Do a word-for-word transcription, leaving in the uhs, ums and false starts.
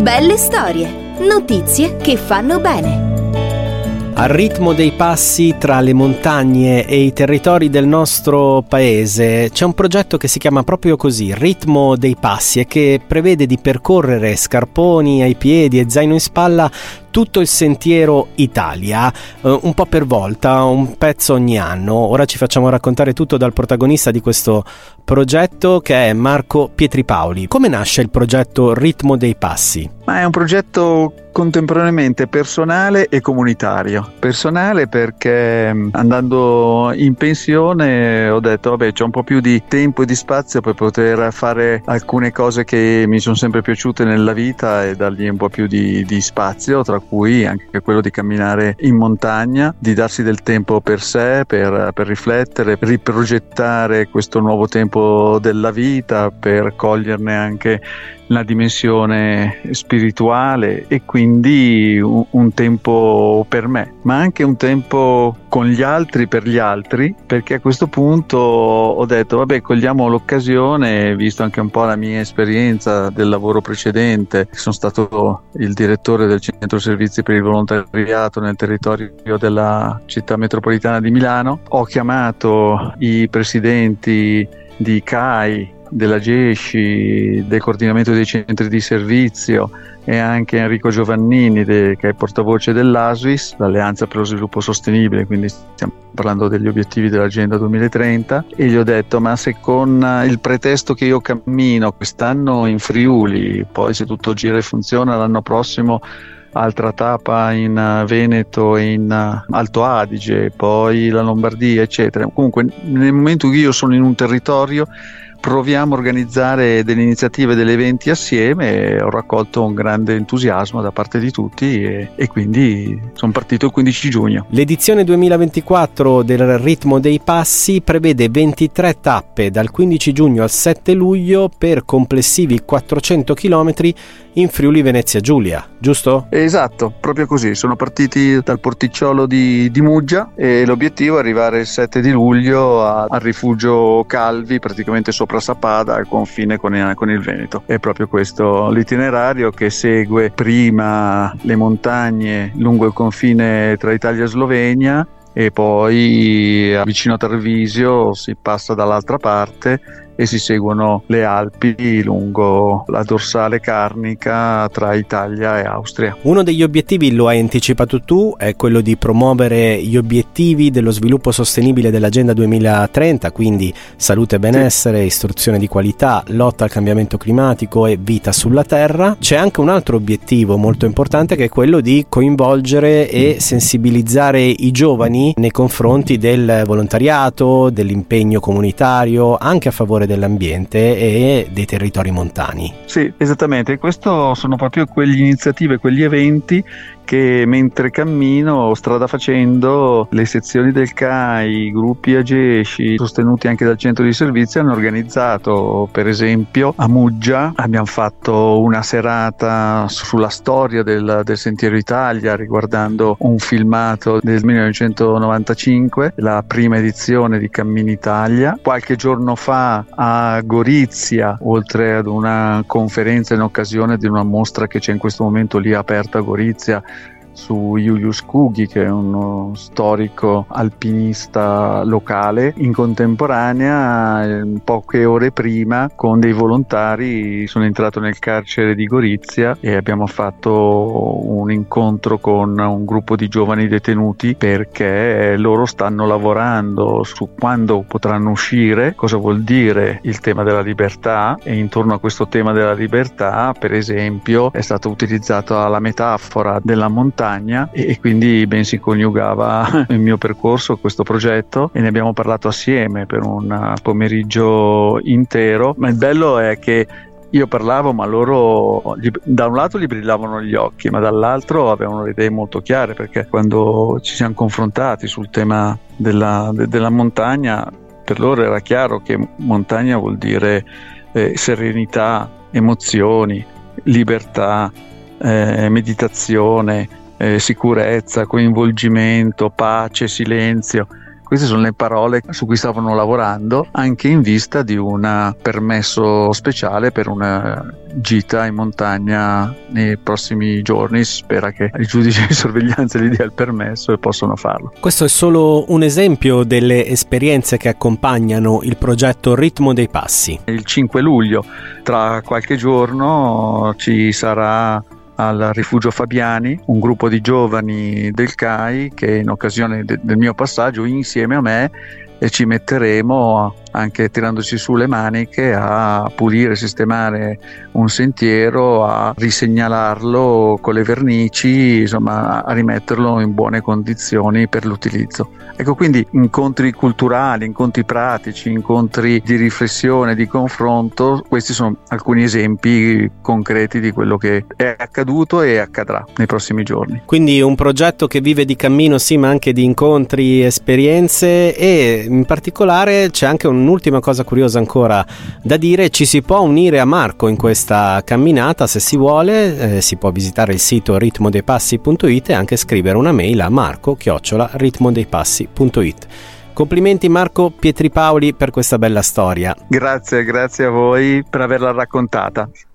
Belle storie, notizie che fanno bene. Al ritmo dei passi tra le montagne e i territori del nostro paese c'è un progetto che si chiama proprio così, Ritmo dei Passi, e che prevede di percorrere scarponi ai piedi e zaino in spalla tutto il sentiero Italia, eh, un po' per volta, un pezzo ogni anno. Ora ci facciamo raccontare tutto dal protagonista di questo progetto, che è Marco Pietripaoli. Come nasce il progetto Ritmo dei Passi? Ma è un progetto contemporaneamente personale e comunitario. Personale perché andando in pensione ho detto vabbè, c'ho un po' più di tempo e di spazio per poter fare alcune cose che mi sono sempre piaciute nella vita e dargli un po' più di, di spazio, tra cui anche quello di camminare in montagna, di darsi del tempo per sé, per, per riflettere, per riprogettare questo nuovo tempo della vita, per coglierne anche la dimensione spirituale e quindi un, un tempo per me, ma anche un tempo con gli altri, per gli altri, perché a questo punto ho detto vabbè, cogliamo l'occasione, visto anche un po' la mia esperienza del lavoro precedente. Sono stato il direttore del centro servizi per il volontariato nel territorio della città metropolitana di Milano. Ho chiamato i presidenti di C A I, della G E S C I, del coordinamento dei centri di servizio, e anche Enrico Giovannini de, che è portavoce dell'A S V I S, l'Alleanza per lo Sviluppo Sostenibile, quindi stiamo parlando degli obiettivi dell'Agenda duemilatrenta, e gli ho detto ma se con il pretesto che io cammino quest'anno in Friuli, poi se tutto gira e funziona l'anno prossimo altra tappa in Veneto e in Alto Adige, poi la Lombardia eccetera, comunque nel momento che io sono in un territorio proviamo a organizzare delle iniziative, degli eventi assieme, e ho raccolto un grande entusiasmo da parte di tutti e, e quindi sono partito il quindici giugno. L'edizione duemilaventiquattro del Ritmo dei Passi prevede ventitré tappe dal quindici giugno al sette luglio per complessivi quattrocento chilometri in Friuli Venezia Giulia, giusto? Esatto, proprio così. Sono partiti dal porticciolo di, di Muggia e l'obiettivo è arrivare il sette di luglio a, al rifugio Calvi, praticamente sopra Sappada, al confine con, con il Veneto. È proprio questo l'itinerario, che segue prima le montagne lungo il confine tra Italia e Slovenia e poi vicino a Tarvisio si passa dall'altra parte e si seguono le Alpi lungo la dorsale carnica tra Italia e Austria. Uno degli obiettivi, lo hai anticipato tu, è quello di promuovere gli obiettivi dello sviluppo sostenibile dell'Agenda duemilatrenta, quindi salute e benessere, sì, istruzione di qualità, lotta al cambiamento climatico e vita sulla Terra. C'è anche un altro obiettivo molto importante, che è quello di coinvolgere e sensibilizzare i giovani nei confronti del volontariato, dell'impegno comunitario, anche a favore dell'ambiente e dei territori montani. Sì, esattamente. Questo sono proprio quelle iniziative, quegli eventi che mentre cammino, strada facendo, le sezioni del C A I, i gruppi A G E S C I, sostenuti anche dal centro di servizio, hanno organizzato. Per esempio a Muggia abbiamo fatto una serata sulla storia del, del Sentiero Italia, riguardando un filmato del millenovecentonovantacinque, la prima edizione di Cammini Italia. Qualche giorno fa a Gorizia, oltre ad una conferenza in occasione di una mostra che c'è in questo momento lì aperta a Gorizia su Julius Kughi, che è uno storico alpinista locale, in contemporanea, poche ore prima, con dei volontari sono entrato nel carcere di Gorizia e abbiamo fatto un incontro con un gruppo di giovani detenuti, perché loro stanno lavorando su quando potranno uscire, cosa vuol dire il tema della libertà, e intorno a questo tema della libertà, per esempio, è stata utilizzata la metafora della montagna, e quindi ben si coniugava il mio percorso, questo progetto, e ne abbiamo parlato assieme per un pomeriggio intero. Ma il bello è che io parlavo, ma loro gli, da un lato gli brillavano gli occhi, ma dall'altro avevano le idee molto chiare, perché quando ci siamo confrontati sul tema della, de, della montagna, per loro era chiaro che montagna vuol dire eh, serenità, emozioni, libertà, eh, meditazione, Eh, sicurezza, coinvolgimento, pace, silenzio, Queste sono le parole su cui stavano lavorando, anche in vista di un permesso speciale per una gita in montagna nei prossimi giorni. Si spera che il giudice di sorveglianza gli dia il permesso e possono farlo. Questo è solo un esempio delle esperienze che accompagnano il progetto Ritmo dei Passi. Il cinque luglio, tra qualche giorno, ci sarà al Rifugio Fabiani un gruppo di giovani del C A I che in occasione de- del mio passaggio insieme a me e ci metteremo anche tirandoci su le maniche a pulire, sistemare un sentiero, a risegnalarlo con le vernici, insomma a rimetterlo in buone condizioni per l'utilizzo. Ecco, quindi incontri culturali, incontri pratici, incontri di riflessione, di confronto, questi sono alcuni esempi concreti di quello che è accaduto e accadrà nei prossimi giorni. Quindi un progetto che vive di cammino, sì, ma anche di incontri, esperienze, e in particolare c'è anche un'ultima cosa curiosa ancora da dire: ci si può unire a Marco in questa camminata se si vuole, eh, si può visitare il sito ritmo dei passi punto it e anche scrivere una mail a marco chiocciola ritmo dei passi punto it. Complimenti Marco Pietripaoli per questa bella storia. Grazie, grazie a voi per averla raccontata.